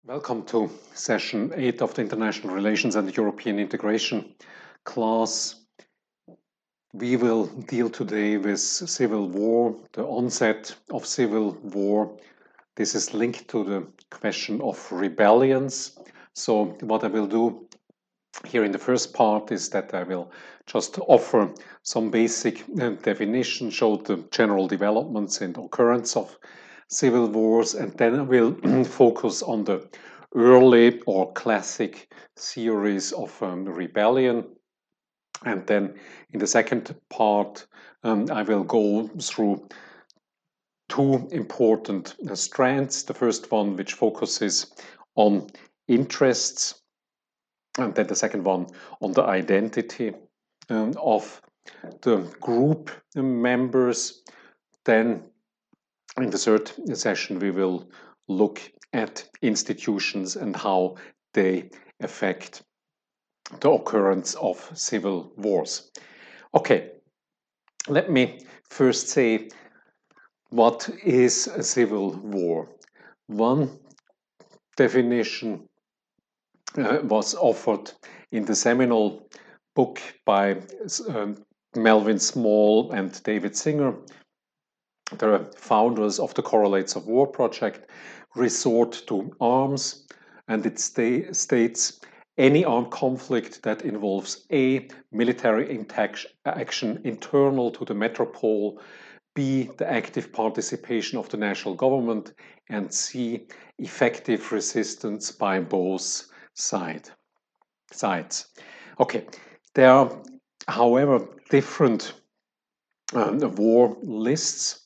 Welcome to session 8 of the International Relations and European Integration class. We will deal today with civil war, the onset of civil war. This is linked to the question of rebellions. So what I will do here in the first part is that I will just offer some basic definition, show the general developments and occurrence of civil wars, and then I will focus on the early or classic theories of rebellion. And then in the second part, I will go through two important strands. The first one, which focuses on interests, and then the second one on the identity of the group members. Then in the third session, we will look at institutions and how they affect the occurrence of civil wars. Okay, let me first say, what is a civil war? One definition was offered in the seminal book by Melvin Small and David Singer, the founders of the Correlates of War project. Resort to arms, and it states any armed conflict that involves A, military action internal to the metropole, B, the active participation of the national government, and C, effective resistance by both sides. Okay, there are, however, different war lists.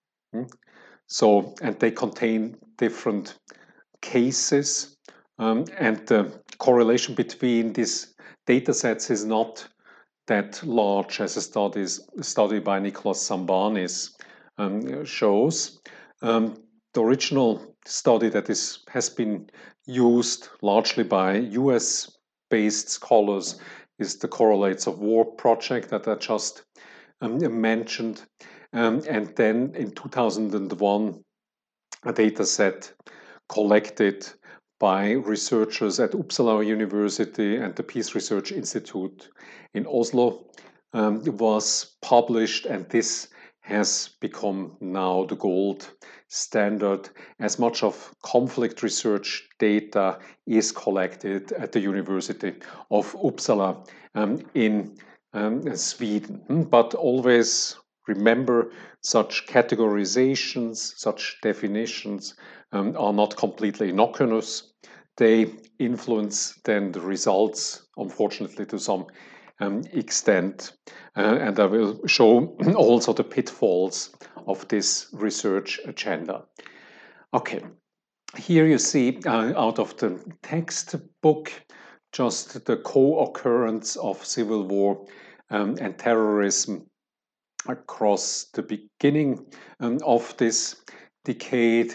So, and they contain different cases, and the correlation between these data sets is not that large as a study by Nicholas Sambanis shows. The original study that has been used largely by US-based scholars is the Correlates of War project that I just mentioned. And then in 2001, a data set collected by researchers at Uppsala University and the Peace Research Institute in Oslo was published, and this has become now the gold standard, as much of conflict research data is collected at the University of Uppsala in Sweden. But always remember, such categorizations, such definitions are not completely innocuous. They influence then the results, unfortunately, to some extent. And I will show also the pitfalls of this research agenda. Okay, here you see out of the textbook just the co-occurrence of civil war and terrorism across the beginning of this decade.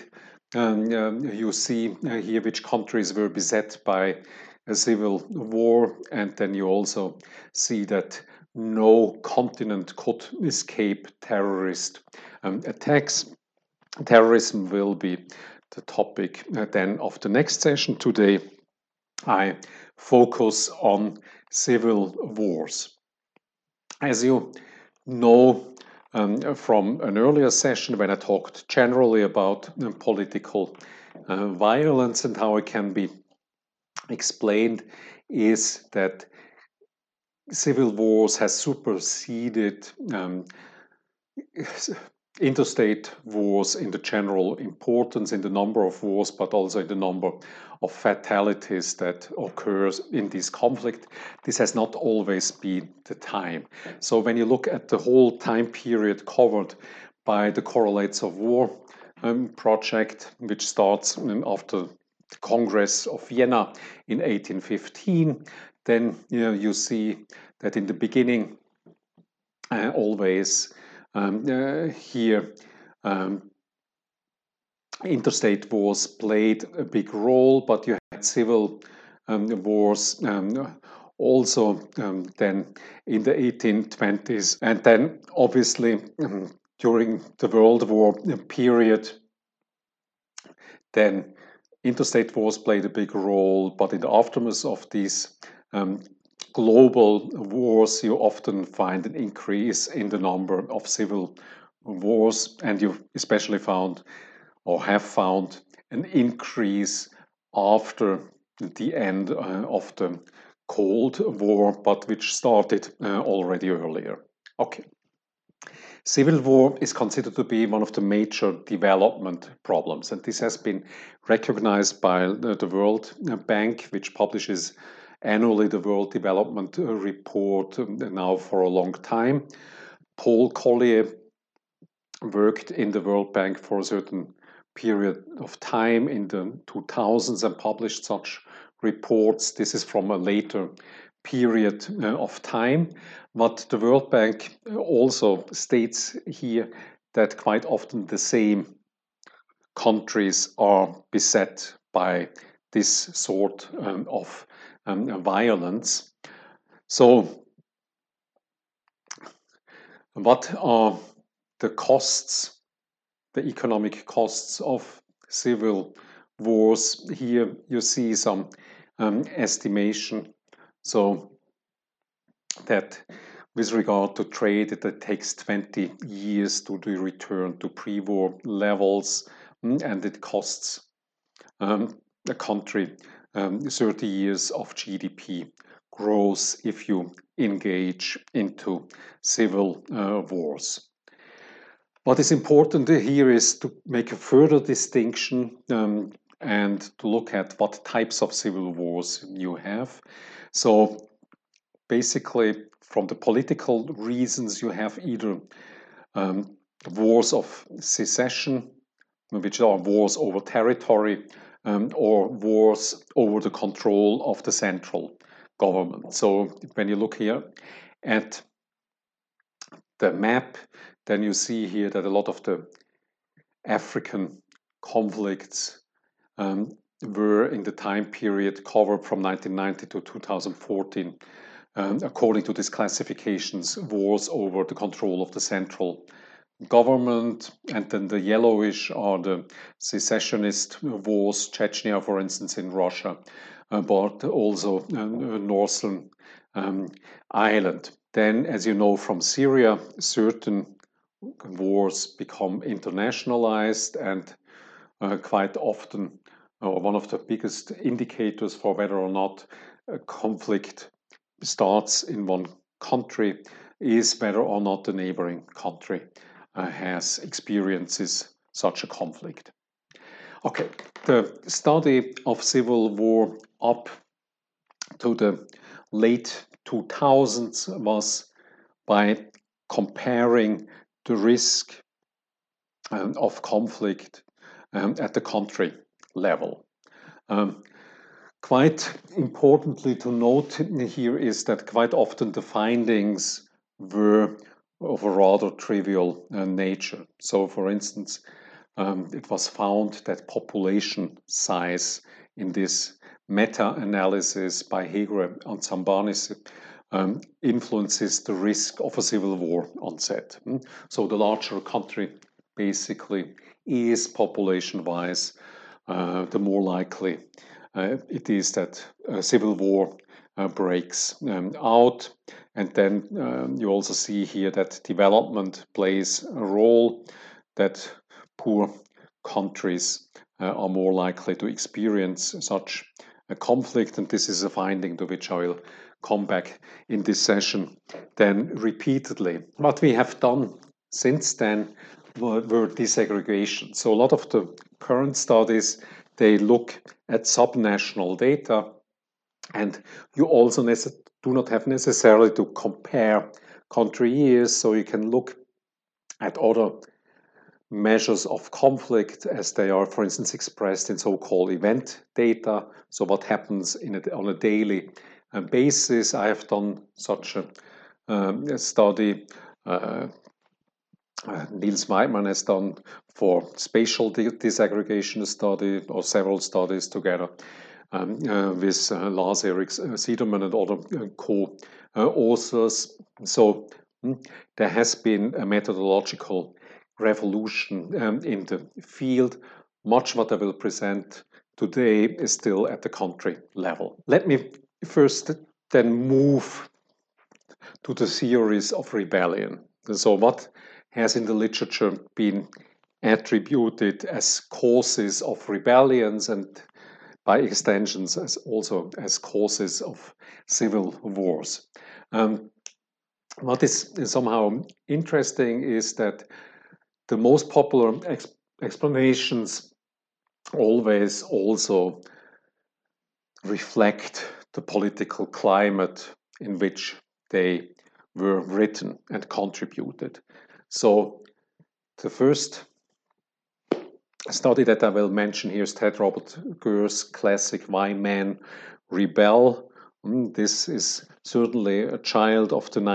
You see here which countries were beset by a civil war, and then you also see that no continent could escape terrorist attacks. Terrorism will be the topic then of the next session. Today, I focus on civil wars. As you know from an earlier session when I talked generally about political violence and how it can be explained, is that civil wars has superseded interstate wars in the general importance, in the number of wars, but also in the number of fatalities that occurs in this conflict. This has not always been the time. So when you look at the whole time period covered by the Correlates of War project, which starts after the Congress of Vienna in 1815, then you see that in the beginning always here interstate wars played a big role, but you had civil wars also then in the 1820s, and then obviously during the World War period, then interstate wars played a big role, but in the aftermath of these um, global wars, you often find an increase in the number of civil wars, and you especially found or have found an increase after the end of the Cold War, but which started already earlier. Okay. Civil war is considered to be one of the major development problems, and this has been recognized by the World Bank, which publishes annually the World Development Report now for a long time. Paul Collier worked in the World Bank for a certain period of time in the 2000s and published such reports. This is from a later period of time. But the World Bank also states here that quite often the same countries are beset by this sort of violence. So, what are the costs, the economic costs of civil wars? Here you see some estimation. So that with regard to trade, it takes 20 years to return to pre-war levels, and it costs a country 30 years of GDP growth if you engage into civil wars. What is important here is to make a further distinction and to look at what types of civil wars you have. So basically, from the political reasons, you have either wars of secession, which are wars over territory, or wars over the control of the central government. So when you look here at the map, then you see here that a lot of the African conflicts were in the time period covered from 1990 to 2014. According to these classifications, wars over the control of the central government, and then the yellowish are the secessionist wars, Chechnya, for instance, in Russia, but also Northern Ireland. Then, as you know from Syria, certain wars become internationalized, and quite often one of the biggest indicators for whether or not a conflict starts in one country is whether or not the neighboring country has experiences such a conflict. Okay, the study of civil war up to the late 2000s was by comparing the risk of conflict at the country level. Quite importantly to note here is that quite often the findings were of a rather trivial nature. So, for instance, it was found that population size in this meta-analysis by Hegre and Zambanis influences the risk of a civil war onset. So the larger a country basically is population-wise, the more likely it is that a civil war breaks out. And then you also see here that development plays a role, that poor countries are more likely to experience such a conflict. And this is a finding to which I will come back in this session then repeatedly. What we have done since then were disaggregation. So a lot of the current studies, they look at subnational data, and you also do not have necessarily to compare country years, so you can look at other measures of conflict as they are, for instance, expressed in so-called event data. So what happens on a daily basis. I have done such a study. Niels Weidmann has done for spatial disaggregation study, or several studies together with Lars-Erik Siedermann and other co-authors. So there has been a methodological revolution in the field. Much what I will present today is still at the country level. Let me first then move to the theories of rebellion. So, what has in the literature been attributed as causes of rebellions and by extensions as also as causes of civil wars? What is somehow interesting is that the most popular explanations always also reflect the political climate in which they were written and contributed. So the first study that I will mention here is Ted Robert Gurr's classic Why Men Rebel. This is certainly a child of the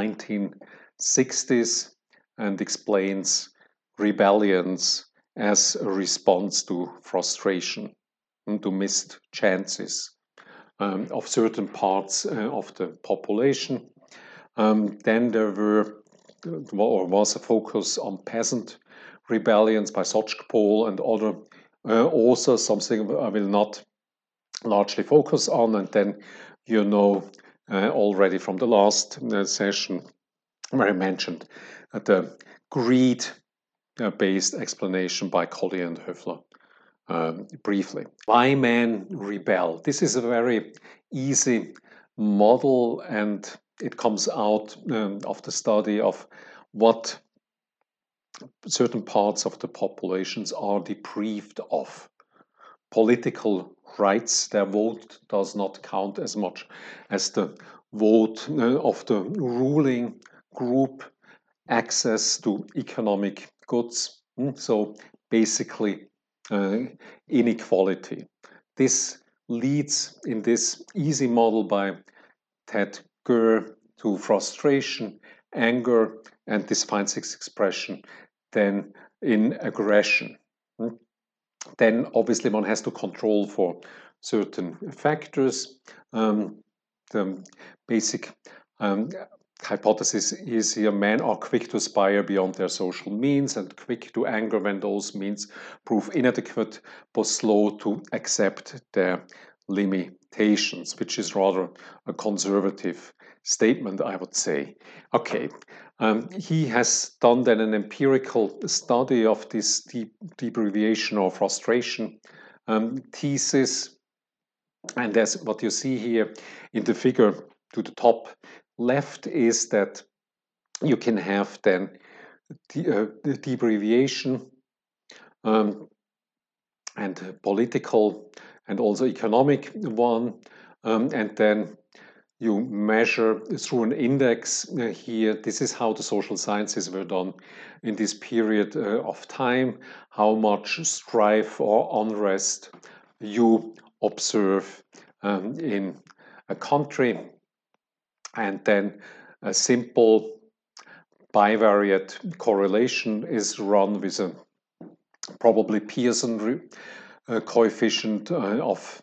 1960s and explains rebellions as a response to frustration and to missed chances of certain parts of the population. Then there was a focus on peasant rebellions by Sotchpol and other authors, something I will not largely focus on. And then you know already from the last session where I mentioned the greed-based explanation by Colley and Höfler. Briefly. Why men rebel? This is a very easy model, and it comes out of the study of what certain parts of the populations are deprived of. Political rights, their vote does not count as much as the vote of the ruling group, access to economic goods. So basically, inequality. This leads in this easy model by Ted Gurr to frustration, anger, and this finds its expression then in aggression. Then obviously one has to control for certain factors. The basic hypothesis is here men are quick to aspire beyond their social means and quick to anger when those means prove inadequate, but slow to accept their limitations, which is rather a conservative statement, I would say. Okay, he has done then an empirical study of this deprivation or frustration thesis, and as what you see here in the figure to the top left is that you can have then the deprivation and political and also economic one, and then you measure through an index here. This is how the social sciences were done in this period of time, how much strife or unrest you observe in a country, and then a simple bivariate correlation is run with a probably Pearson coefficient of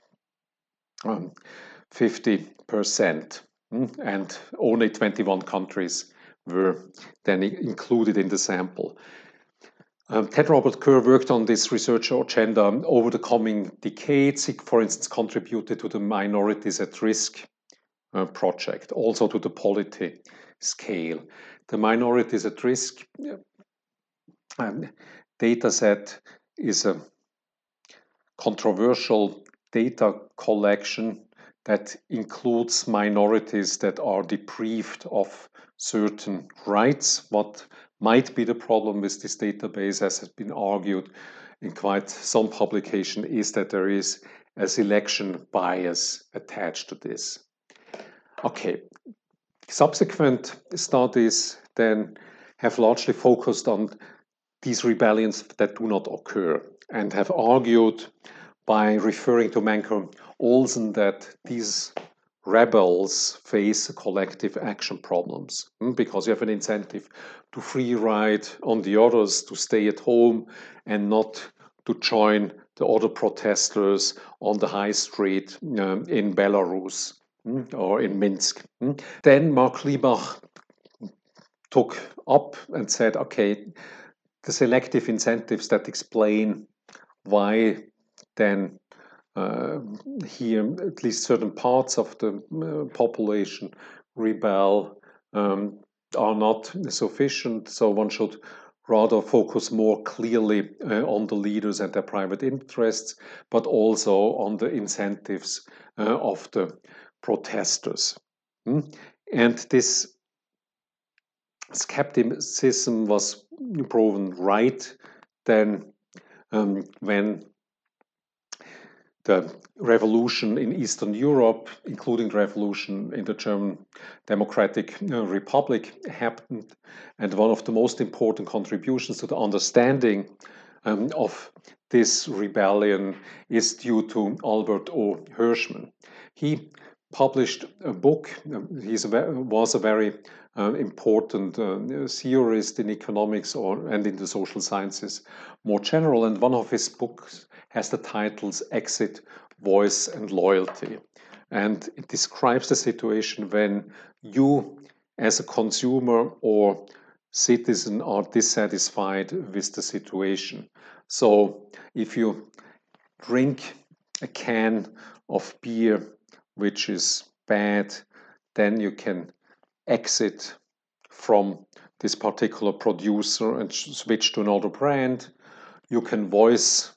50%, and only 21 countries were then included in the sample. Ted Robert Gurr worked on this research agenda over the coming decades. He, for instance, contributed to the Minorities at Risk project, also to the Polity scale. The Minorities at Risk data set is a controversial data collection that includes minorities that are deprived of certain rights. What might be the problem with this database, as has been argued in quite some publication, is that there is a selection bias attached to this. Okay, subsequent studies then have largely focused on these rebellions that do not occur and have argued by referring to Menker Olsen that these rebels face collective action problems because you have an incentive to free ride on the others, to stay at home and not to join the other protesters on the high street in Belarus or in Minsk. Then Mark Liebach took up and said, okay, the selective incentives that explain why then uh, here at least certain parts of the population rebel are not sufficient. So one should rather focus more clearly on the leaders and their private interests, but also on the incentives of the protesters. And this skepticism was proven right then when the revolution in Eastern Europe, including the revolution in the German Democratic Republic, happened. And one of the most important contributions to the understanding of this rebellion is due to Albert O. Hirschman. He published a book. He was a very important theorist in economics and in the social sciences more general. And one of his books has the titles Exit, Voice, and Loyalty. And it describes the situation when you, as a consumer or citizen, are dissatisfied with the situation. So if you drink a can of beer which is bad, then you can exit from this particular producer and switch to another brand. You can voice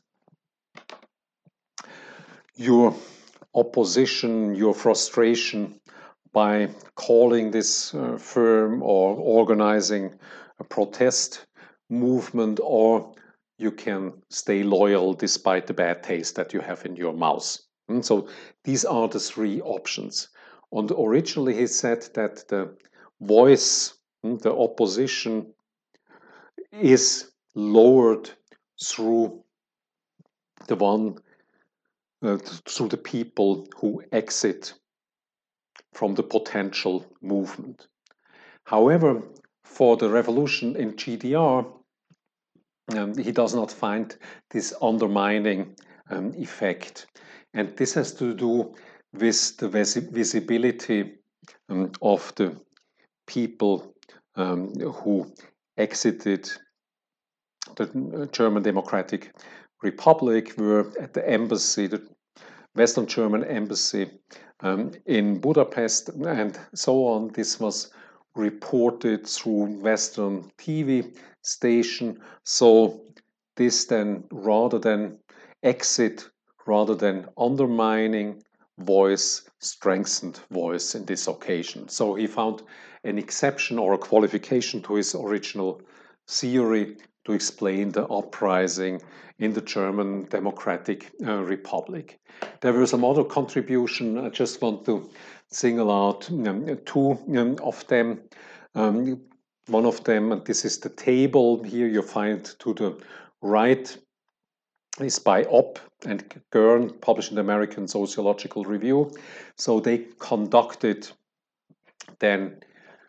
your opposition, your frustration by calling this firm or organizing a protest movement, or you can stay loyal despite the bad taste that you have in your mouth. And so these are the three options. And originally he said that the voice, the opposition, is lowered through the one through the people who exit from the potential movement. However, for the revolution in GDR, he does not find this undermining effect. And this has to do with the visibility of the people who exited the German Democratic Republic, were at the embassy, the Western German embassy in Budapest, and so on. This was reported through Western TV station. So this then, rather than exit, rather than undermining voice, strengthened voice in this occasion. So he found an exception or a qualification to his original theory to explain the uprising in the German Democratic Republic. There were some other contributions. I just want to single out two of them. One of them, and this is the table here you find to the right, is by Opp and Gern, published in the American Sociological Review. So they conducted then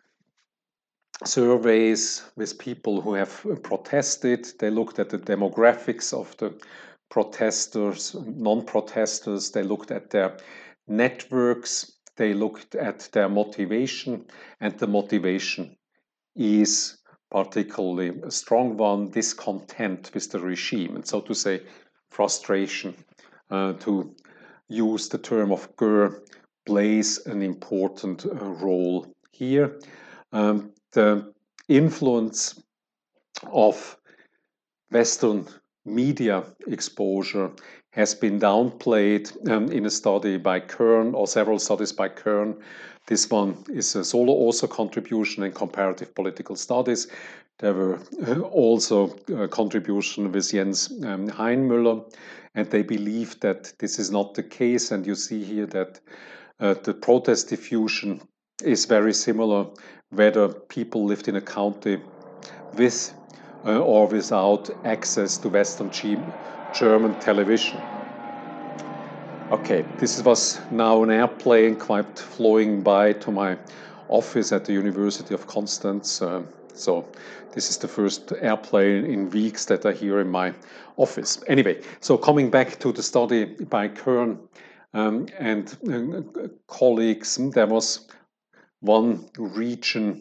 surveys with people who have protested. They looked at the demographics of the protesters, non-protesters. They looked at their networks. They looked at their motivation, and the motivation is particularly a strong one: discontent with the regime, and so to say, frustration. To use the term of Gür, plays an important role here. The influence of Western media exposure has been downplayed in a study by Kern, or several studies by Kern. This one is a solo author contribution in comparative political studies. There were also a contribution with Jens Heinmüller, and they believe that this is not the case. And you see here that the protest diffusion is very similar whether people lived in a county with or without access to Western German television. Okay, this was now an airplane quite flying by to my office at the University of Constance. So this is the first airplane in weeks that I hear in my office. Anyway, so coming back to the study by Kern and colleagues, there was one region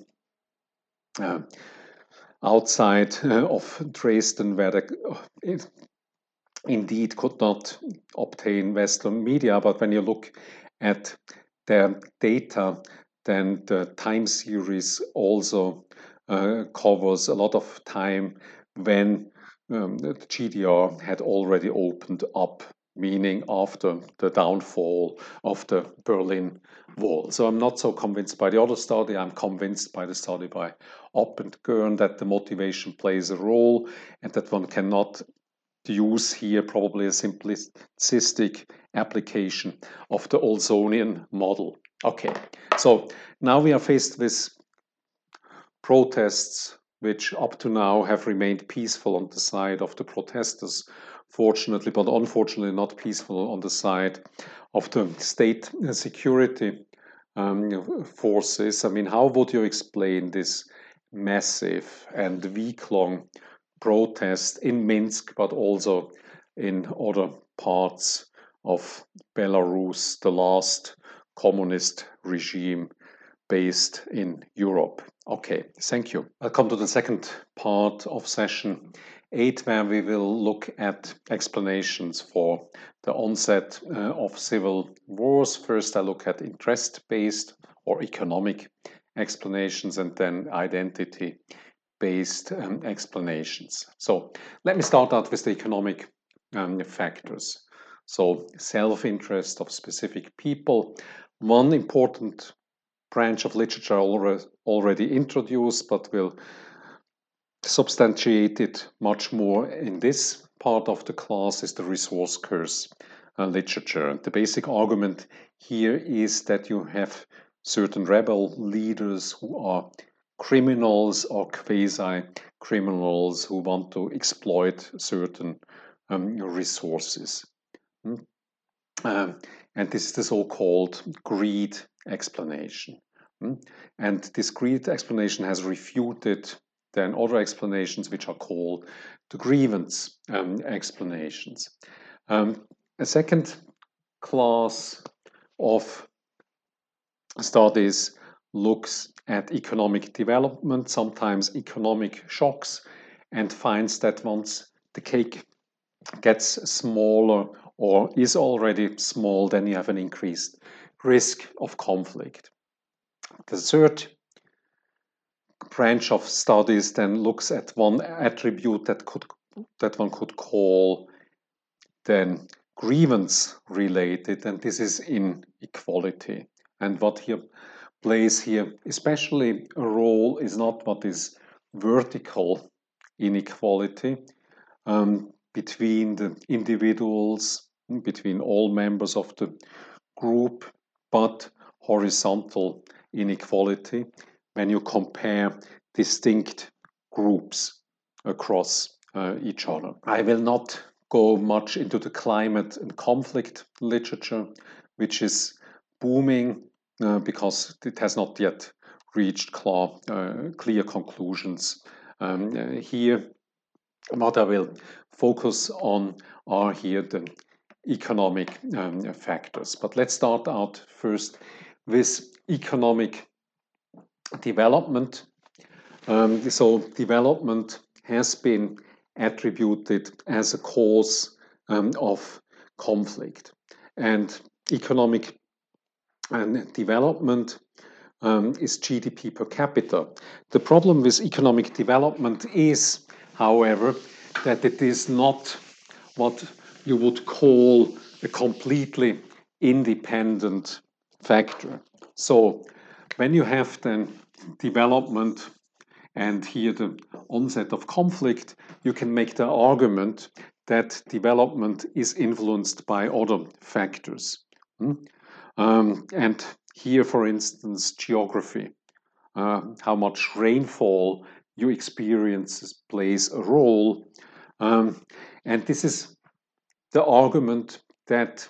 outside of Dresden where the indeed could not obtain Western media, but when you look at their data, then the time series also covers a lot of time when the GDR had already opened up, meaning after the downfall of the Berlin Wall. So I'm not so convinced by the other study. I'm convinced by the study by Opp and Gern that the motivation plays a role and that one cannot use here probably a simplistic application of the Olsonian model. Okay, so now we are faced with protests which up to now have remained peaceful on the side of the protesters, fortunately, but unfortunately not peaceful on the side of the state security forces. I mean, how would you explain this massive and week-long protest in Minsk, but also in other parts of Belarus, the last communist regime based in Europe? Okay, thank you. I'll come to the second part of session 8, where we will look at explanations for the onset of civil wars. First, I look at interest-based or economic explanations, and then identity-based explanations. So let me start out with the economic factors. So self-interest of specific people. One important branch of literature already introduced, but will substantiate it much more in this part of the class, is the resource curse literature. The basic argument here is that you have certain rebel leaders who are criminals or quasi-criminals who want to exploit certain resources. And this is the so-called greed explanation. And this greed explanation has refuted then other explanations which are called the grievance explanations. A second class of studies looks at economic development, sometimes economic shocks, and finds that once the cake gets smaller or is already small, then you have an increased risk of conflict. The third branch of studies then looks at one attribute that one could call then grievance related, and this is inequality. And what here plays here especially a role is not what is vertical inequality between the individuals, between all members of the group, but horizontal inequality when you compare distinct groups across each other. I will not go much into the climate and conflict literature, which is booming because it has not yet reached clear conclusions. Here, what I will focus on are here the economic factors. But let's start out first with economic development. So development has been attributed as a cause of conflict. And economic development is GDP per capita. The problem with economic development is, however, that it is not what you would call a completely independent factor. So when you have then development and here the onset of conflict, you can make the argument that development is influenced by other factors. And here, for instance, geography, how much rainfall you experience plays a role. And this is the argument that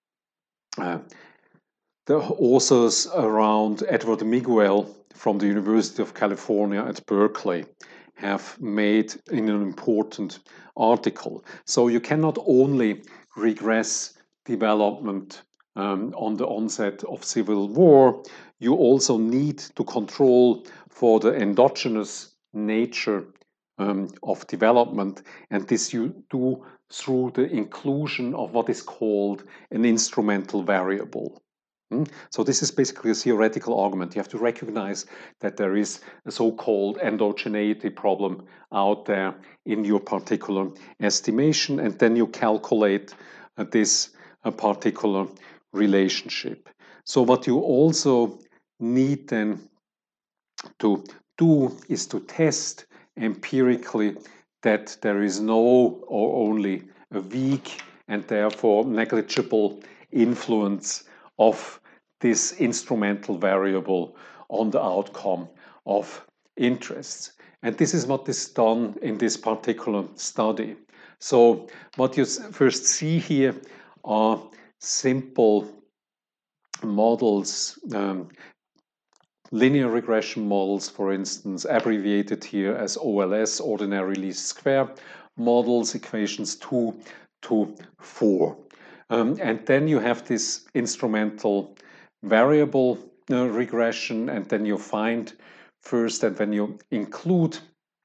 the authors around Edward Miguel from the University of California at Berkeley have made in an important article. So you cannot only regress development on the onset of civil war, you also need to control for the endogenous nature of development, and this you do through the inclusion of what is called an instrumental variable. So this is basically a theoretical argument. You have to recognize that there is a so-called endogeneity problem out there in your particular estimation, and then you calculate this particular relationship. So what you also need then to do is to test empirically that there is no or only a weak and therefore negligible influence of this instrumental variable on the outcome of interests. And this is what is done in this particular study. So what you first see here are simple models, linear regression models, for instance, abbreviated here as OLS, ordinary least square models, equations 2 to 4. And then you have this instrumental variable regression, and then you find first that when you include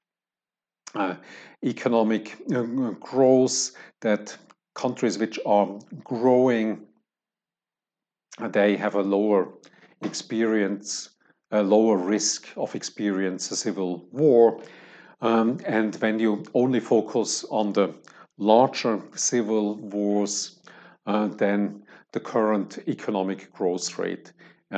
economic growth, that countries which are growing, they have a lower risk of experience a civil war. And when you only focus on the larger civil wars, then the current economic growth rate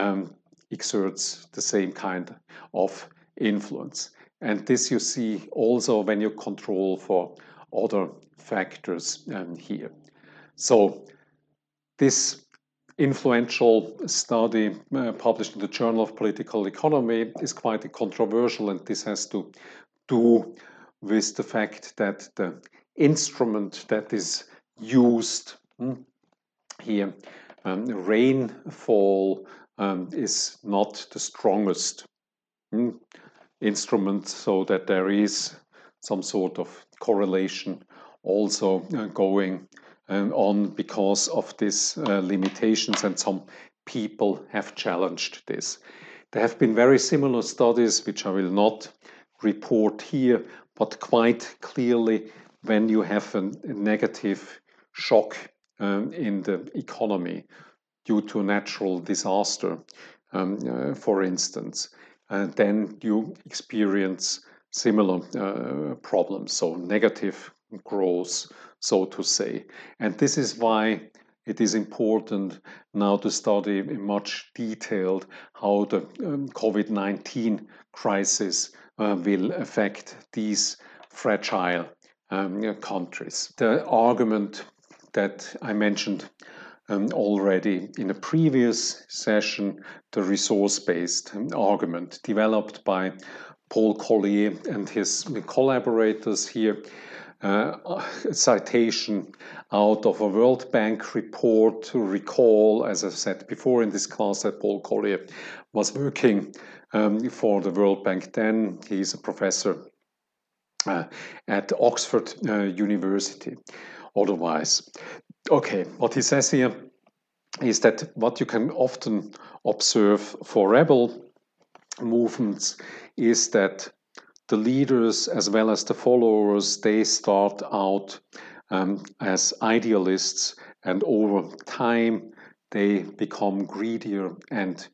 exerts the same kind of influence. And this you see also when you control for other factors here. So this influential study published in the Journal of Political Economy is quite controversial, and this has to do with the fact that the instrument that is used here, rainfall, is not the strongest instrument, so that there is some sort of correlation also going on because of these limitations, and some people have challenged this. There have been very similar studies, which I will not report here, but quite clearly when you have a negative shock in the economy due to a natural disaster, for instance, then you experience similar problems, so negative growth, so to say. And this is why it is important now to study in much detail how the COVID-19 crisis will affect these fragile countries. The argument that I mentioned already in a previous session, the resource-based argument developed by Paul Collier and his collaborators here, a citation out of a World Bank report to recall, as I said before in this class, that Paul Collier was working for the World Bank then. He's a professor at Oxford University. Otherwise, okay, what he says here is that what you can often observe for rebel movements is that the leaders as well as the followers, they start out as idealists, and over time they become greedier and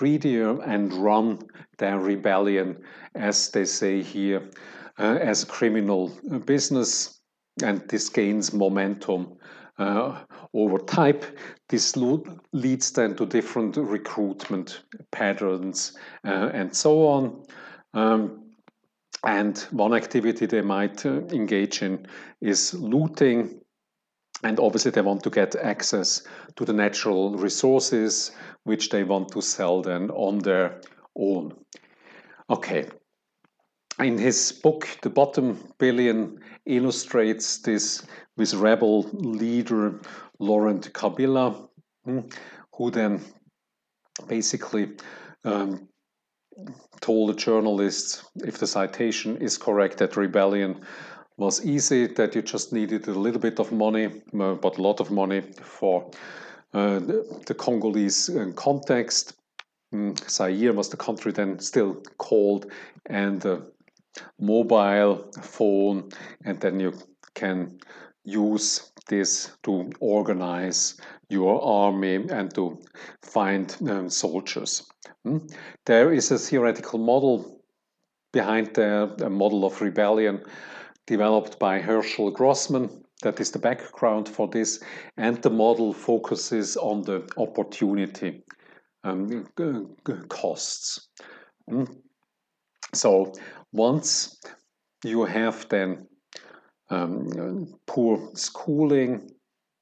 run their rebellion, as they say here, as a criminal business, and this gains momentum over time. This leads then to different recruitment patterns and so on. And one activity they might engage in is looting. And obviously they want to get access to the natural resources, which they want to sell then on their own. Okay. In his book, The Bottom Billion, illustrates this with rebel leader Laurent Kabila, who then basically told the journalists, if the citation is correct, that rebellion was easy, that you just needed a little bit of money, but a lot of money for the Congolese context. Zaire was the country then still called, and mobile phone, and then you can use this to organize your army and to find soldiers. There is a theoretical model behind the model of rebellion developed by Herschel Grossman. That is the background for this, and the model focuses on the opportunity costs. So once you have then poor schooling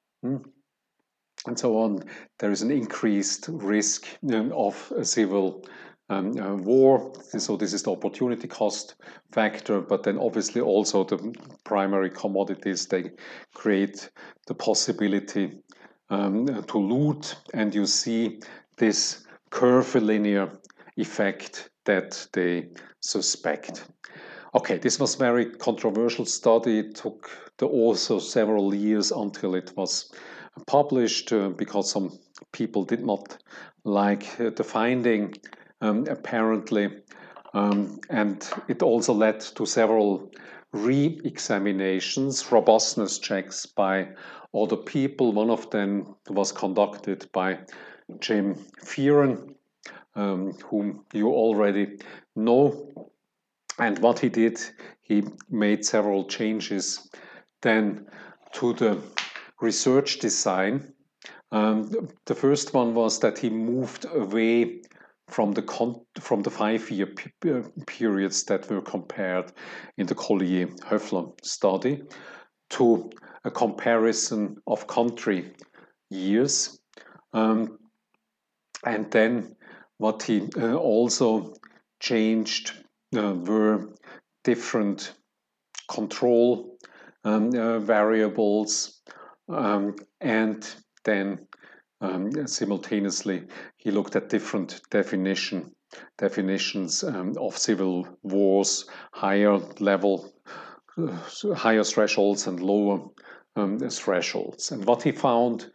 and so on, there is an increased risk of a civil war. So this is the opportunity cost factor, but then obviously also the primary commodities, they create the possibility to loot, and you see this curvilinear effect that they suspect. Okay, this was a very controversial study. It took the author several years until it was published because some people did not like the finding, apparently. And it also led to several re-examinations, robustness checks by other people. One of them was conducted by Jim Fearon, whom you already know. And what he did, he made several changes then to the research design. The first one was that he moved away from the 5-year periods that were compared in the Collier-Höffler study to a comparison of country years. And then what he also changed were different control variables, and then simultaneously he looked at different definitions of civil wars, higher level, higher thresholds and lower thresholds. And what he found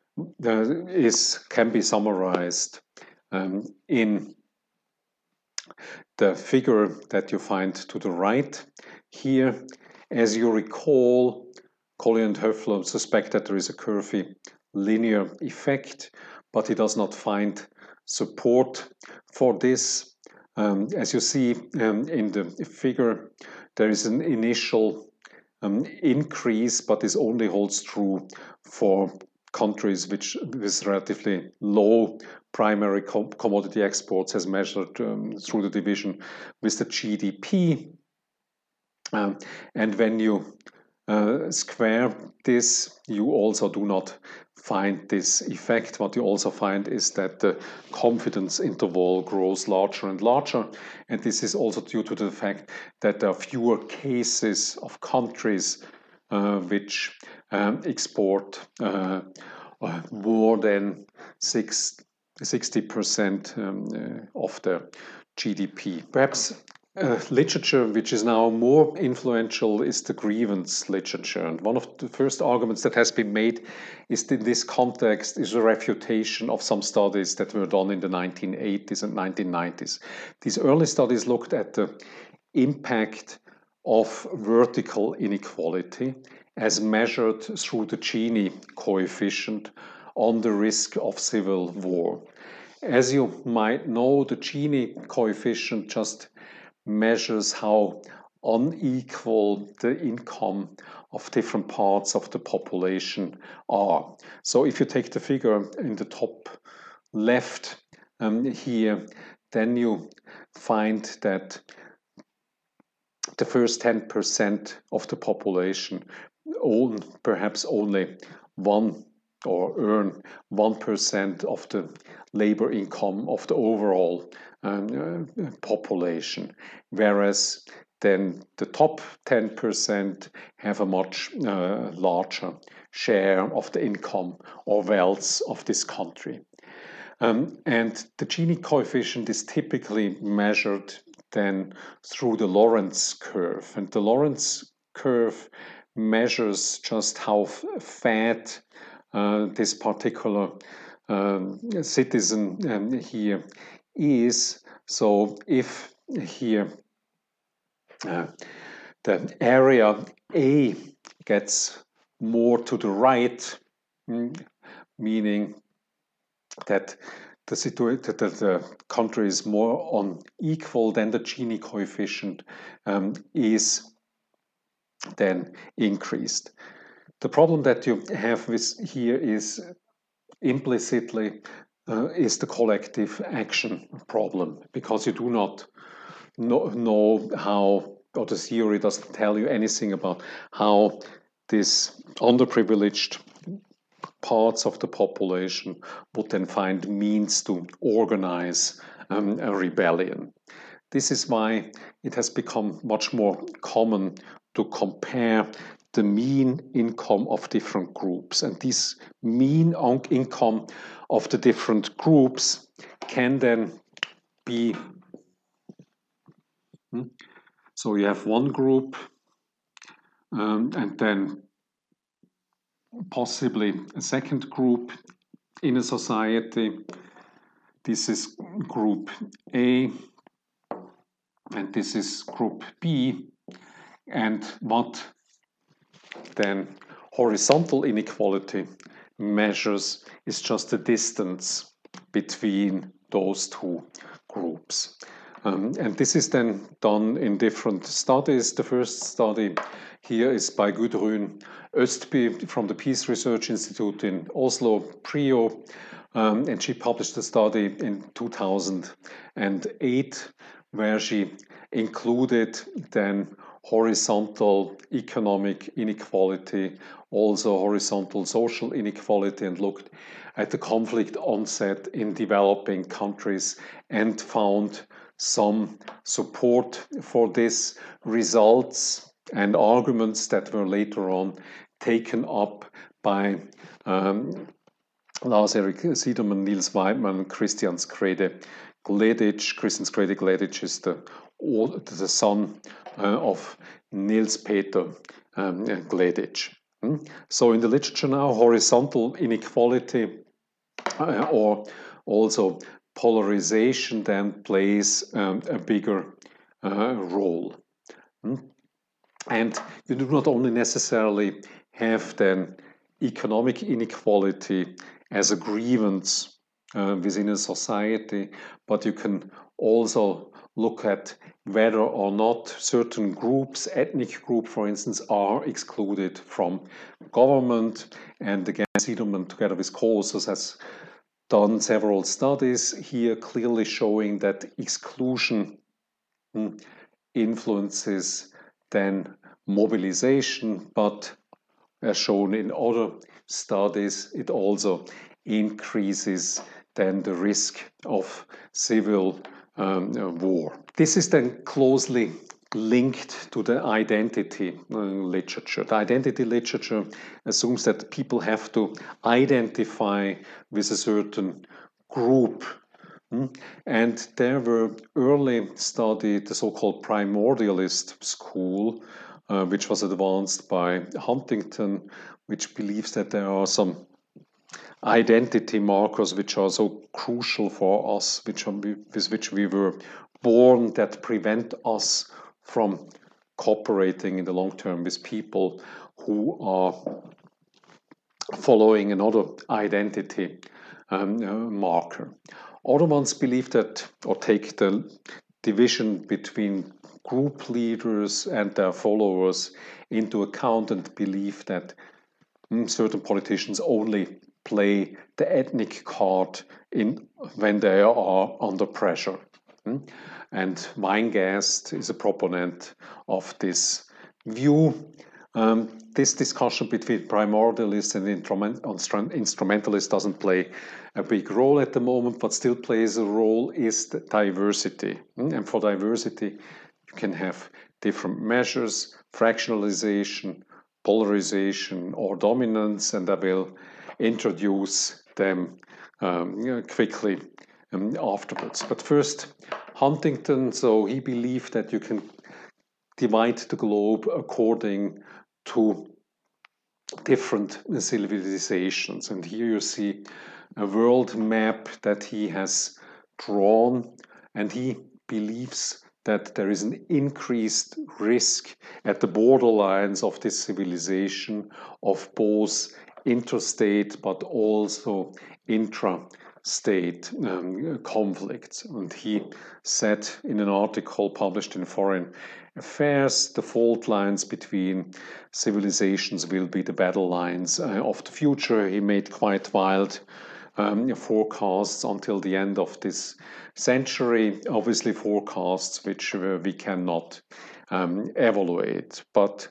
can be summarized in the figure that you find to the right here. As you recall, Collier and Höffler suspect that there is a curvilinear effect, but he does not find support for this. As you see in the figure, there is an initial increase, but this only holds true for countries with relatively low primary commodity exports as measured through the division with the GDP. And when you square this, you also do not find this effect. What you also find is that the confidence interval grows larger and larger. And this is also due to the fact that there are fewer cases of countries which export more than 60% of their GDP. Perhaps literature which is now more influential is the grievance literature. And one of the first arguments that has been made is in this context is a refutation of some studies that were done in the 1980s and 1990s. These early studies looked at the impact of vertical inequality as measured through the Gini coefficient on the risk of civil war. As you might know, the Gini coefficient just measures how unequal the income of different parts of the population are. So if you take the figure in the top left here, then you find that the first 10% of the population own perhaps only one or earn 1% of the labor income of the overall population, whereas then the top 10% have a much larger share of the income or wealth of this country. And the Gini coefficient is typically measured then through the Lorenz curve. And the Lorenz curve measures just how fat this particular citizen here is. So if here Uh, the area A gets more to the right, meaning that the country is more unequal, then the Gini coefficient is then increased. The problem that you have with here is implicitly is the collective action problem, because you do not know how, or the theory doesn't tell you anything about how this underprivileged parts of the population would then find means to organize a rebellion. This is why it has become much more common to compare the mean income of different groups. And this mean income of the different groups can then be, so you have one group and then possibly a second group in a society. This is group A, and this is group B. And what then horizontal inequality measures is just the distance between those two groups. And this is then done in different studies. The first study here is by Gudrun Östby from the Peace Research Institute in Oslo, PRIO, and she published a study in 2008 where she included then horizontal economic inequality, also horizontal social inequality, and looked at the conflict onset in developing countries and found some support for this, results and arguments that were later on taken up by Lars-Erik Siderman, Niels Weidmann, Christian Skrede-Gleditsch. Christian Skrede-Gleditsch is the son of Niels Peter Gleditsch. So in the literature now, horizontal inequality or also polarization then plays a bigger role. And you do not only necessarily have then economic inequality as a grievance within a society, but you can also look at whether or not certain groups, ethnic groups, for instance, are excluded from government. And again, Siderman, together with Kosos, has done several studies here clearly showing that exclusion influences then mobilization, but as shown in other studies, it also increases then the risk of civil war. This is then closely linked to the identity literature. The identity literature assumes that people have to identify with a certain group. And there were early studied the so-called primordialist school, which was advanced by Huntington, which believes that there are some identity markers which are so crucial for us, with which we were born, that prevent us from cooperating in the long term with people who are following another identity marker. Other ones believe that, or take the division between group leaders and their followers into account and believe that certain politicians only play the ethnic card when they are under pressure. And Weingast is a proponent of this view. This discussion between primordialists and instrumentalists doesn't play a big role at the moment, but still plays a role is the diversity. And for diversity, you can have different measures, fractionalization, polarization, or dominance, and I will introduce them quickly afterwards. But first, Huntington, so he believed that you can divide the globe according to different civilizations. And here you see a world map that he has drawn, and he believes that there is an increased risk at the borderlines of this civilization of both interstate but also intra-state conflicts. And he said in an article published in Foreign Affairs, the fault lines between civilizations will be the battle lines of the future. He made quite wild forecasts until the end of this century, obviously forecasts which we cannot evaluate. But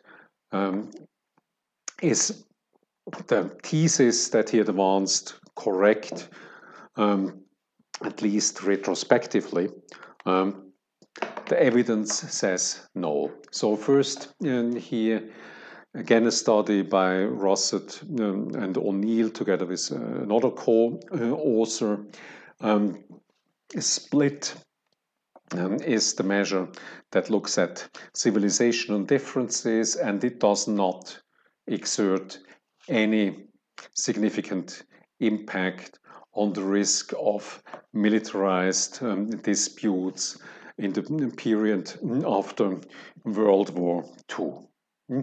is the thesis that he advanced correct, at least retrospectively? The evidence says no. So first, here again a study by Russett and O'Neill together with another co-author. Split is the measure that looks at civilizational differences, and it does not exert any significant impact on the risk of militarized disputes in the period after World War II.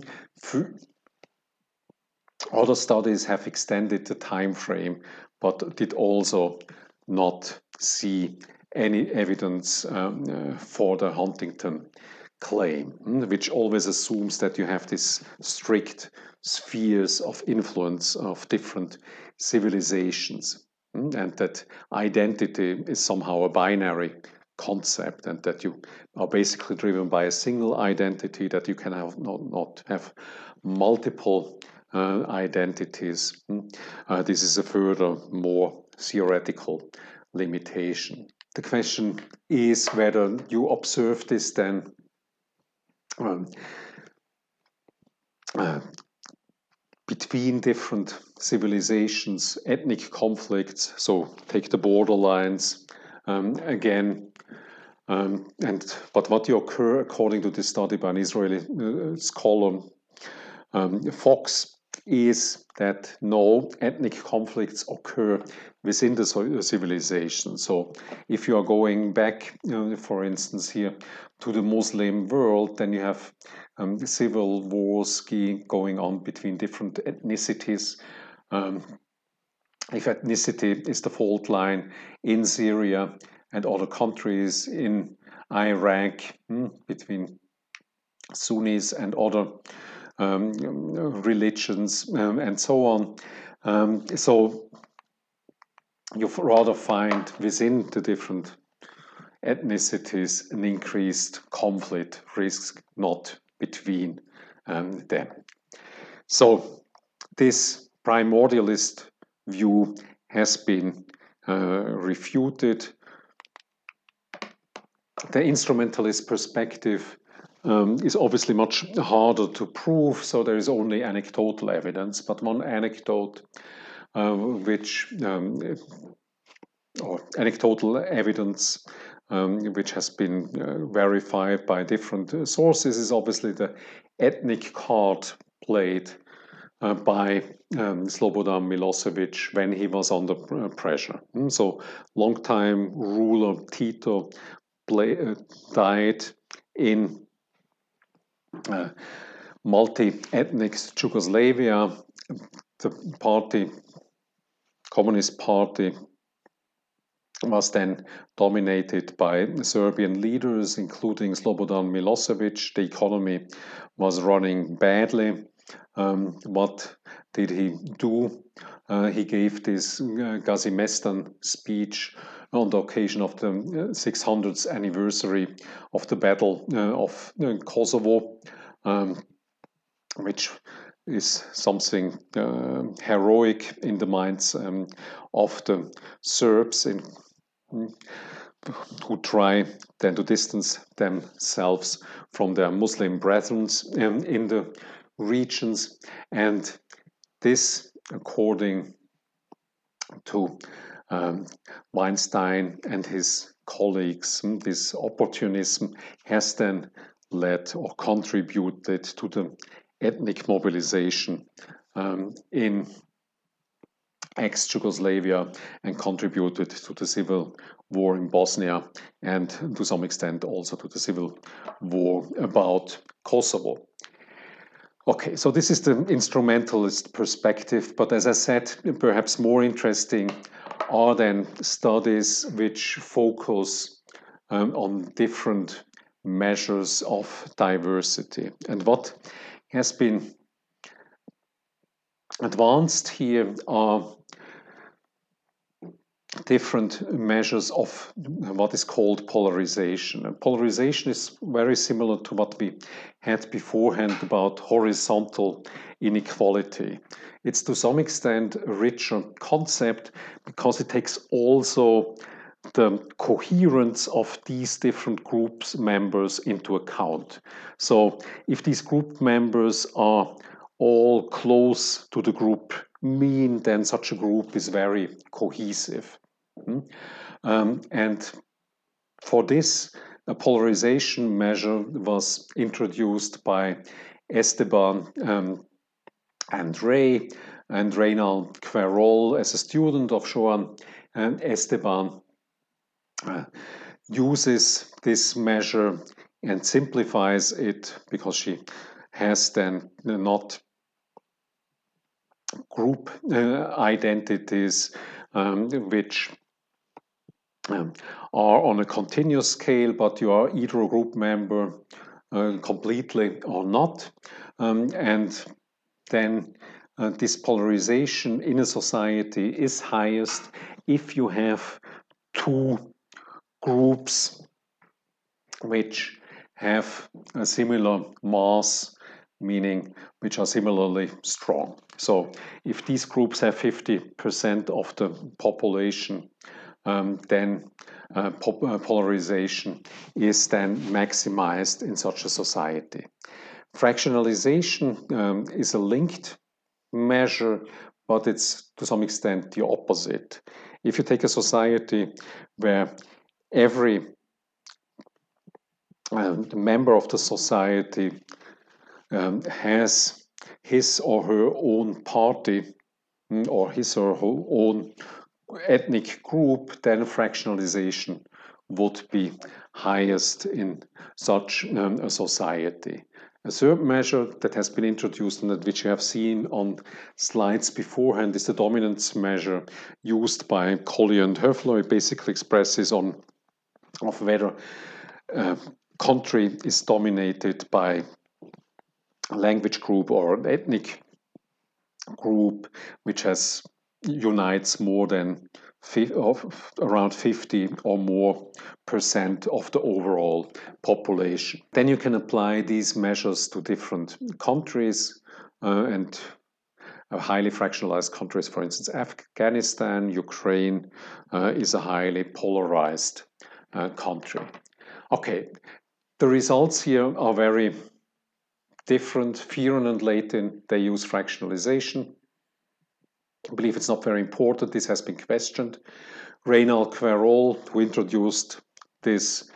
Other studies have extended the time frame, but did also not see any evidence for the Huntington claim, which always assumes that you have these strict spheres of influence of different civilizations, and that identity is somehow a binary concept, and that you are basically driven by a single identity, that you can have not have multiple identities. This is a further more theoretical limitation. The question is whether you observe this then between different civilizations, ethnic conflicts, so take the borderlines again. But what you occur, according to this study by an Israeli scholar, Fox, is that no ethnic conflicts occur within the civilization. So if you are going back, for instance, here to the Muslim world, then you have civil wars going on between different ethnicities. If ethnicity is the fault line in Syria and other countries in Iraq, between Sunnis and other religions and so on. So you rather find within the different ethnicities an increased conflict risk, not between them. So this primordialist view has been refuted. The instrumentalist perspective is obviously much harder to prove, so there is only anecdotal evidence. But one anecdote or anecdotal evidence which has been verified by different sources is obviously the ethnic card played by Slobodan Milosevic when he was under pressure. So longtime ruler Tito died in multi-ethnic Yugoslavia. The Communist Party, was then dominated by Serbian leaders, including Slobodan Milosevic. The economy was running badly. What did he do? He gave this Gazimestan speech on the occasion of the 600th anniversary of the Battle of Kosovo, which is something heroic in the minds of the Serbs who try then to distance themselves from their Muslim brethren in the regions. And this, according to Weinstein and his colleagues, this opportunism has then led or contributed to the ethnic mobilization in ex-Yugoslavia and contributed to the civil war in Bosnia and to some extent also to the civil war about Kosovo. Okay, so this is the instrumentalist perspective, but as I said, perhaps more interesting are then studies which focus on different measures of diversity. And what has been advanced here are different measures of what is called polarization. And polarization is very similar to what we had beforehand about horizontal inequality. It's to some extent a richer concept because it takes also the coherence of these different groups members into account. So if these group members are all close to the group mean, then such a group is very cohesive. And for this, a polarization measure was introduced by Esteban and Ray and Reynald Querol as a student of Joan, and Esteban uses this measure and simplifies it because she has then not group identities which are on a continuous scale, but you are either a group member completely or not. And then this polarization in a society is highest if you have two groups which have a similar mass, meaning which are similarly strong. So if these groups have 50% of the population, then polarization is then maximized in such a society. Fractionalization is a linked measure, but it's to some extent the opposite. If you take a society where every member of the society has his or her own party or his or her own ethnic group, then fractionalization would be highest in such a society. A third measure that has been introduced and which you have seen on slides beforehand is the dominance measure used by Collier and Höfler. It basically expresses of whether a country is dominated by a language group or an ethnic group which unites more than around 50 or more percent of the overall population. Then you can apply these measures to different countries and highly fractionalized countries. For instance, Afghanistan, Ukraine is a highly polarized country. Okay, the results here are very different. Fearon and Leighton, they use fractionalization. I believe it's not very important. This has been questioned. Reynald Querol, who introduced this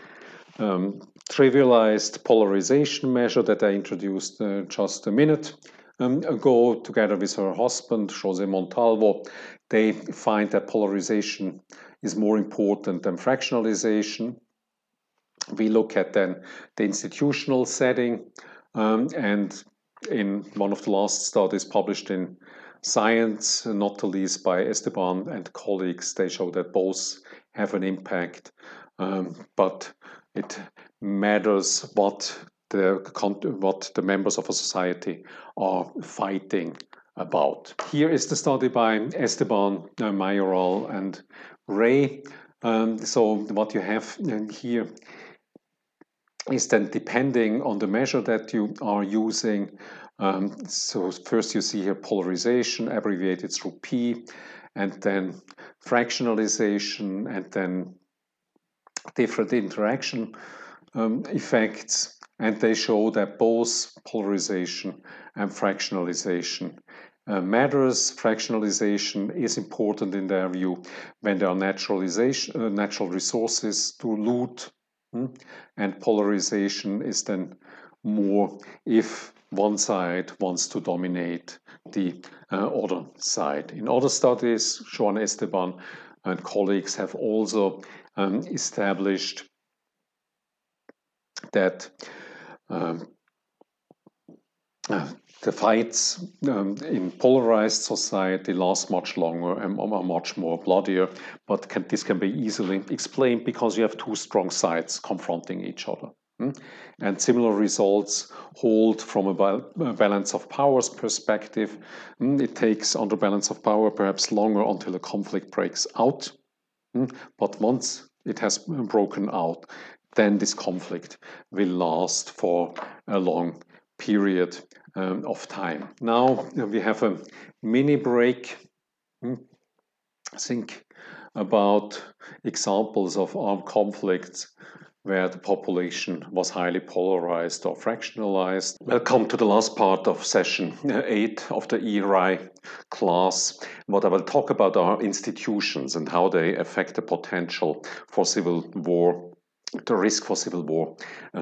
trivialized polarization measure that I introduced just a minute ago, together with her husband, José Montalvo, they find that polarization is more important than fractionalization. We look at then the institutional setting, and in one of the last studies published in Science, not the least by Esteban and colleagues, they show that both have an impact, but it matters what the members of a society are fighting about. Here is the study by Esteban, Mayoral, and Ray. So what you have here is then depending on the measure that you are using. So first you see here polarization abbreviated through P, and then fractionalization, and then different interaction effects. And they show that both polarization and fractionalization matters. Fractionalization is important in their view when there are natural resources to loot, and polarization is then more if one side wants to dominate the other side. In other studies, Joan Esteban and colleagues have also established that um, the fights in polarized society last much longer and are much more bloodier, but this can be easily explained because you have two strong sides confronting each other. And similar results hold from a balance of powers perspective. It takes, under balance of power, perhaps longer until a conflict breaks out. But once it has broken out, then this conflict will last for a long period of time. Now we have a mini break. Think about examples of armed conflicts where the population was highly polarized or fractionalized. Welcome to the last part of session 8 of the ERI class. What I will talk about are institutions and how they affect the potential for civil war, the risk for civil war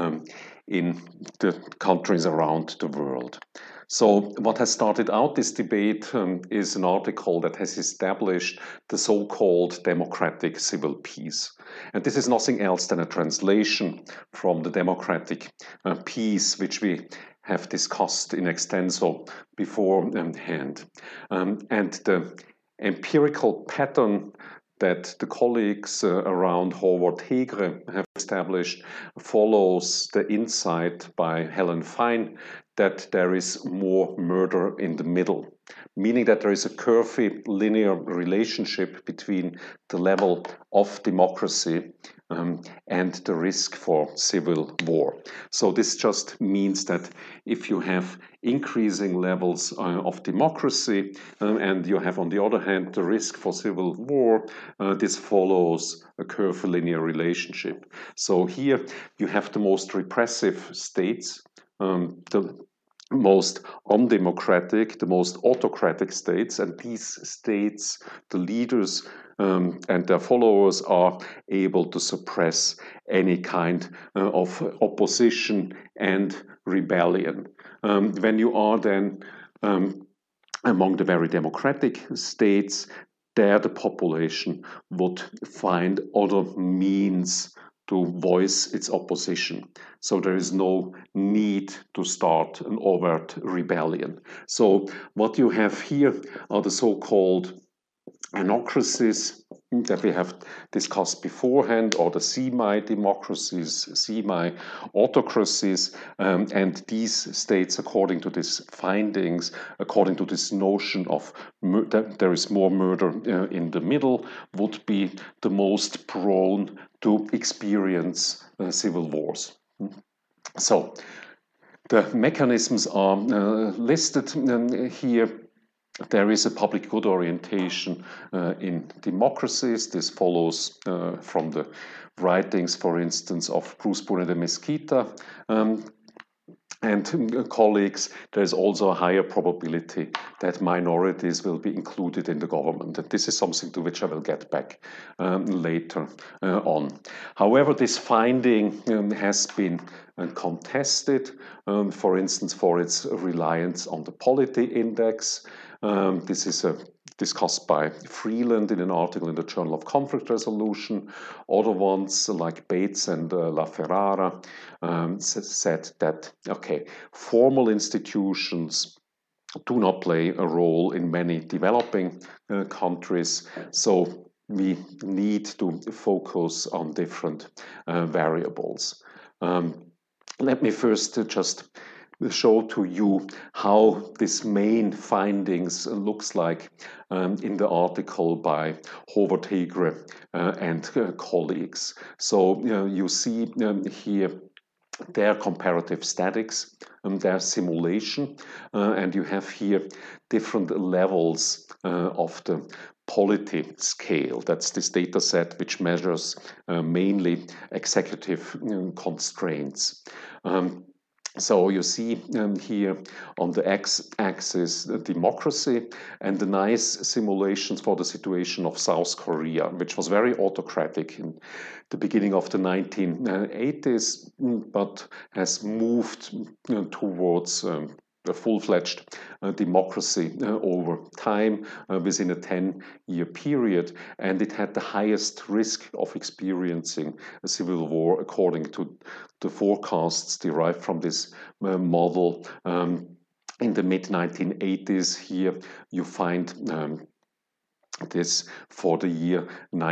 in the countries around the world. So what has started out this debate is an article that has established the so-called democratic civil peace. And this is nothing else than a translation from the democratic peace, which we have discussed in extenso beforehand. And the empirical pattern that the colleagues around Howard Hegre have established follows the insight by Helen Fine that there is more murder in the middle, meaning that there is a curvy linear relationship between the level of democracy and the risk for civil war. So this just means that if you have increasing levels of democracy and you have on the other hand the risk for civil war, this follows a curvilinear relationship. So here you have the most repressive states, the most undemocratic, the most autocratic states, and these states, the leaders and their followers are able to suppress any kind of opposition and rebellion. When you are then among the very democratic states, there the population would find other means to voice its opposition. So there is no need to start an overt rebellion. So what you have here are the so-called anocracies that we have discussed beforehand, or the semi-democracies, semi-autocracies, and these states, according to these findings, according to this notion of that there is more murder in the middle, would be the most prone to experience civil wars. So the mechanisms are listed here. There is a public good orientation in democracies. This follows from the writings, for instance, of Bruce Brunet de Mesquita and colleagues. There is also a higher probability that minorities will be included in the government. And this is something to which I will get back later on. However, this finding has been contested, for instance, for its reliance on the Polity Index. This is discussed by Freeland in an article in the Journal of Conflict Resolution. Other ones, like Bates and La Ferrara, said that, okay, formal institutions do not play a role in many developing countries, so we need to focus on different variables. Let me first just show to you how this main findings looks like in the article by Howard Hegre and colleagues. So you see here their comparative statics, their simulation, and you have here different levels of the polity scale. That's this data set which measures mainly executive constraints. So you see here on the x-axis democracy, and the nice simulations for the situation of South Korea, which was very autocratic in the beginning of the 1980s, but has moved towards a full-fledged democracy over time within a 10-year period, and it had the highest risk of experiencing a civil war according to the forecasts derived from this model. In the mid 1980s, here you find this for the year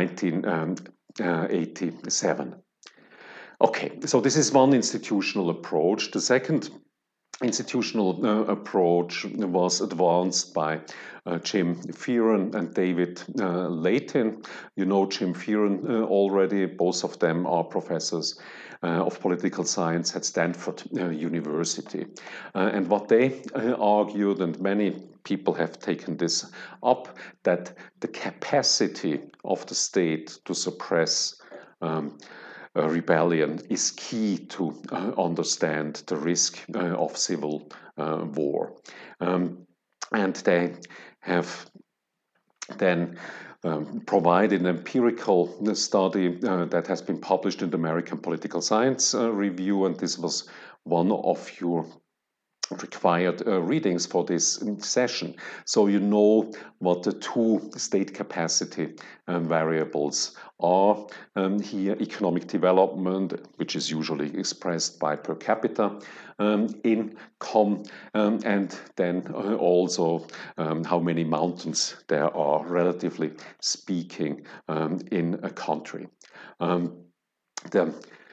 1987. Okay, so this is one institutional approach. The second institutional approach was advanced by Jim Fearon and David Layton. You know Jim Fearon already. Both of them are professors of political science at Stanford University. And what they argued, and many people have taken this up, that the capacity of the state to suppress rebellion is key to understand the risk of civil war. And they have then provided an empirical study that has been published in the American Political Science Review, and this was one of your required readings for this session. So you know what the two state capacity variables are. Here, economic development, which is usually expressed by per capita income, and then also how many mountains there are, relatively speaking, in a country. The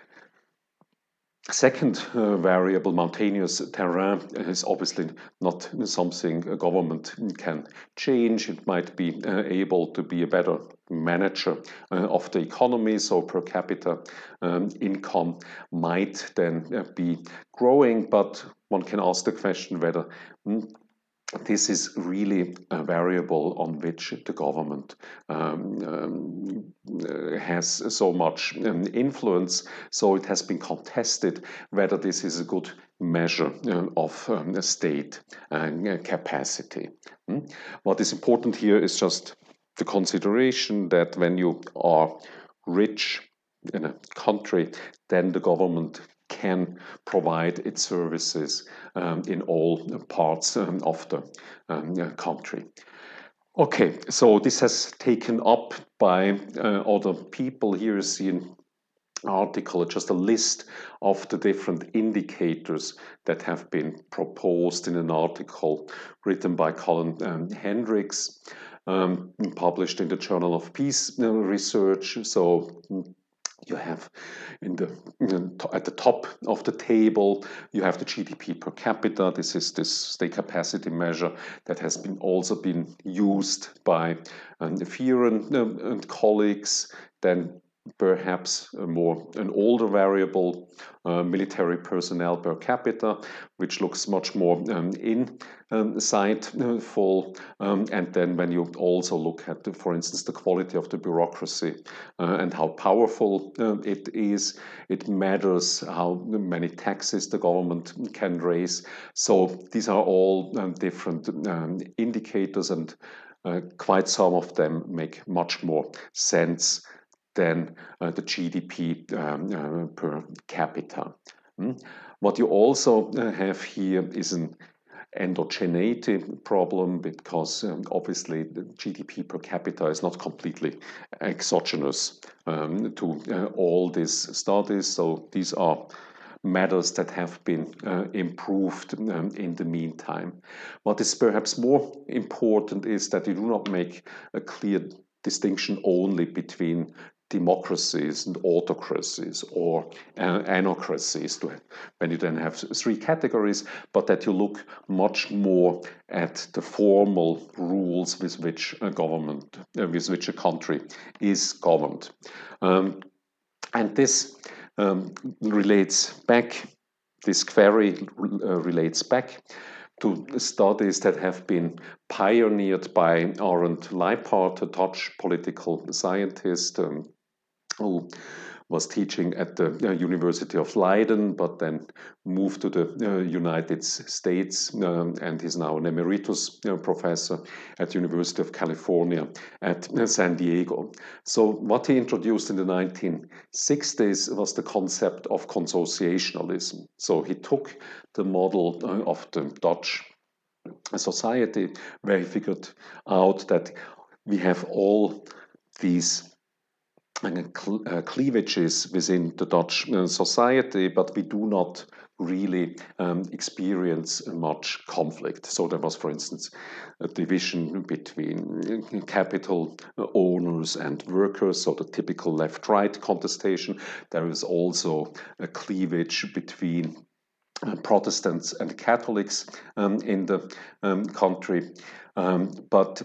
second variable, mountainous terrain, is obviously not something a government can change. It might be able to be a better manager of the economy, so per capita income might then be growing, but one can ask the question whether this is really a variable on which the government has so much influence. So it has been contested whether this is a good measure of state capacity. What is important here is just the consideration that when you are rich in a country, then the government can provide its services in all parts of the country. Okay, so this has taken up by other people. Here you see an article, just a list of the different indicators that have been proposed in an article written by Colin Hendricks, published in the Journal of Peace Research. So you have at the top of the table, you have the GDP per capita. This is this state capacity measure that has also been used by Fearon and colleagues. Then perhaps an older variable, military personnel per capita, which looks much more insightful. And then when you also look at, for instance, the quality of the bureaucracy and how powerful it is, it matters how many taxes the government can raise. So these are all different indicators, and quite some of them make much more sense than the GDP per capita. What you also have here is an endogeneity problem, because obviously the GDP per capita is not completely exogenous to all these studies. So these are matters that have been improved in the meantime. What is perhaps more important is that you do not make a clear distinction only between democracies and autocracies or anocracies, when you then have three categories, but that you look much more at the formal rules with which a government, with which a country is governed. And this relates back, this query relates back to studies that have been pioneered by Arend Leiphardt, a Dutch political scientist who was teaching at the University of Leiden, but then moved to the United States, and he's now an emeritus professor at the University of California at San Diego. So what he introduced in the 1960s was the concept of consociationalism. So he took the model of the Dutch society, where he figured out that we have all these cleavages within the Dutch society, but we do not really experience much conflict. So there was, for instance, a division between capital owners and workers, so the typical left-right contestation. There is also a cleavage between Protestants and Catholics in the country. But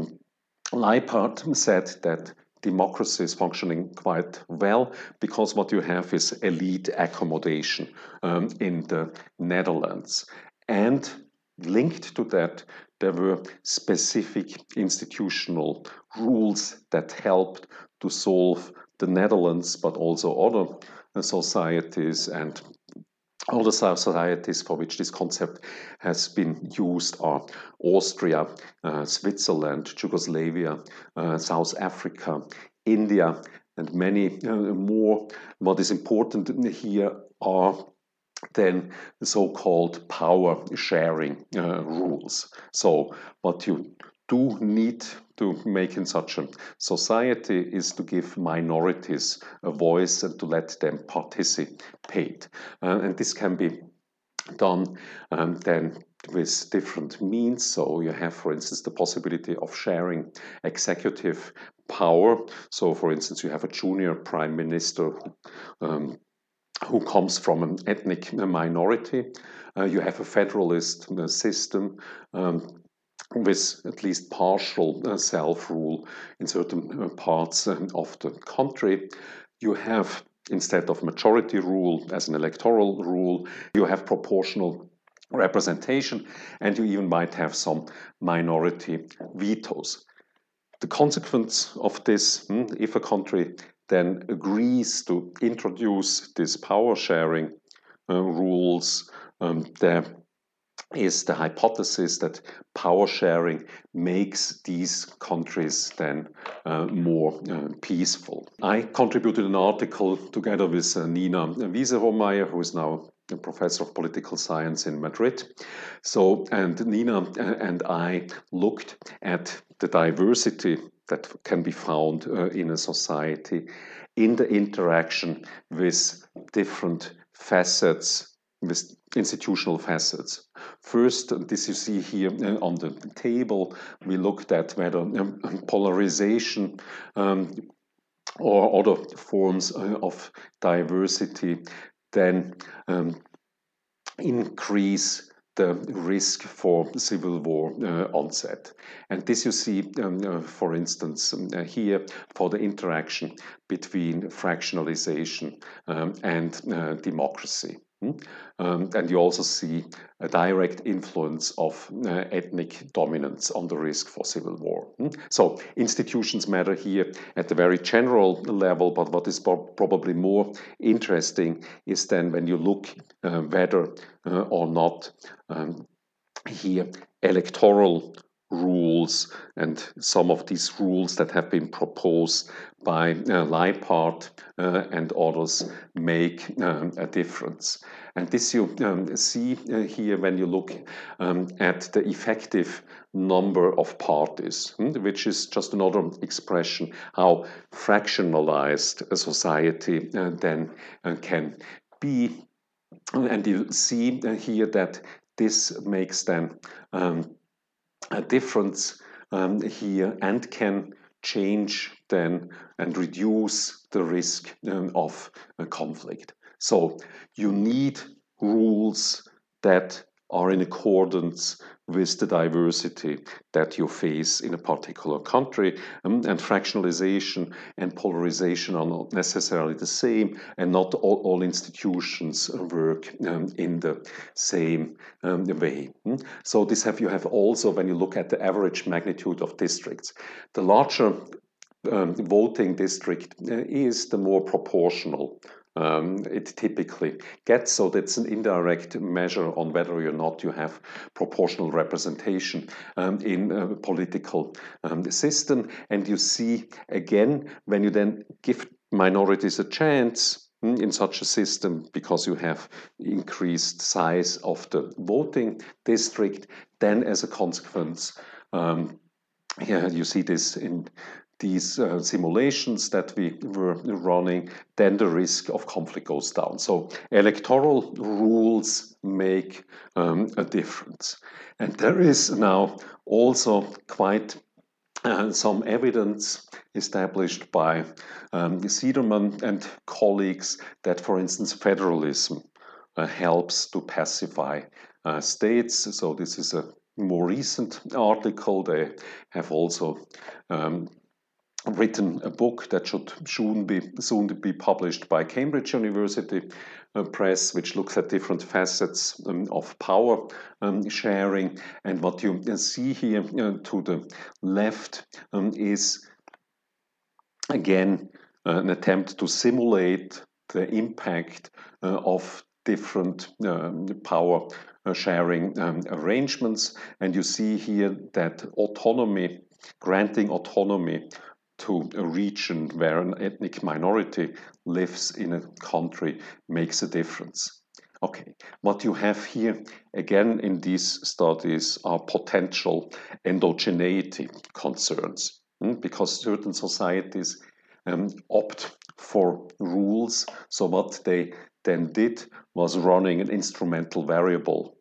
Leipart said that democracy is functioning quite well because what you have is elite accommodation in the Netherlands. And linked to that, there were specific institutional rules that helped to solve the Netherlands, but also other societies and all the societies for which this concept has been used are Austria, Switzerland, Yugoslavia, South Africa, India, and many more. What is important here are then the so-called power sharing rules. So what you do need to make in such a society is to give minorities a voice and to let them participate. And this can be done then with different means. So you have, for instance, the possibility of sharing executive power. So, for instance, you have a junior prime minister who comes from an ethnic minority. You have a federalist system with at least partial self-rule in certain parts of the country. You have, instead of majority rule as an electoral rule, you have proportional representation, and you even might have some minority vetoes. The consequence of this, if a country then agrees to introduce these power sharing rules, there is the hypothesis that power sharing makes these countries then more peaceful. I contributed an article together with Nina Wieseromeyer, who is now a professor of political science in Madrid. So, and Nina and I looked at the diversity that can be found in a society in the interaction with different facets, with institutional facets. First, this you see here on the table, we looked at whether polarization or other forms of diversity then increase the risk for civil war onset. And this you see, for instance, here for the interaction between fractionalization and democracy. And you also see a direct influence of ethnic dominance on the risk for civil war. So institutions matter here at the very general level, but what is probably more interesting is then when you look whether or not here electoral rules and some of these rules that have been proposed by Leipart and others make a difference. And this you see here when you look at the effective number of parties, which is just another expression how fractionalized a society then can be. And you see here that this makes then a difference here and can change then and reduce the risk of conflict. So you need rules that are in accordance with the diversity that you face in a particular country. And fractionalization and polarization are not necessarily the same, and not all institutions work in the same way. So this you have also when you look at the average magnitude of districts. The larger voting district is, the more proportional it typically gets. So that's an indirect measure on whether or not you have proportional representation in a political system. And you see, again, when you then give minorities a chance in such a system, because you have increased size of the voting district, then as a consequence, here you see this in these simulations that we were running, then the risk of conflict goes down. So electoral rules make a difference. And there is now also quite some evidence established by Siederman and colleagues that, for instance, federalism helps to pacify states. So this is a more recent article. They have also written a book that should soon be published by Cambridge University Press, which looks at different facets of power sharing. And what you see here to the left is, again, an attempt to simulate the impact of different power sharing arrangements. And you see here that autonomy, granting autonomy to a region where an ethnic minority lives in a country makes a difference. Okay, what you have here again in these studies are potential endogeneity concerns, because certain societies opt for rules. So what they then did was running an instrumental variable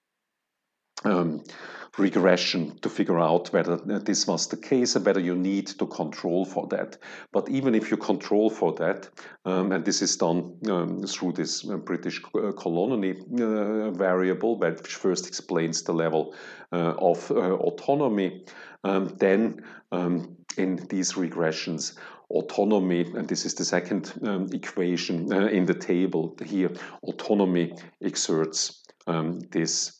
regression to figure out whether this was the case and whether you need to control for that. But even if you control for that, and this is done through this British colony variable, which first explains the level of autonomy, then in these regressions, autonomy, and this is the second equation in the table here, autonomy exerts this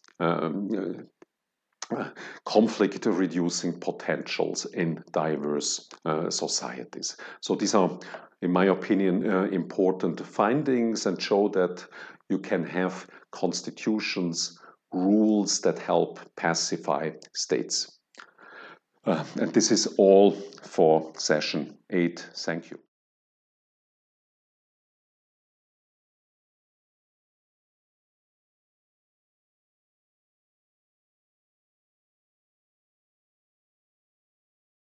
conflict reducing potentials in diverse societies. So these are, in my opinion, important findings and show that you can have constitutions, rules that help pacify states. And this is all for session 8. Thank you.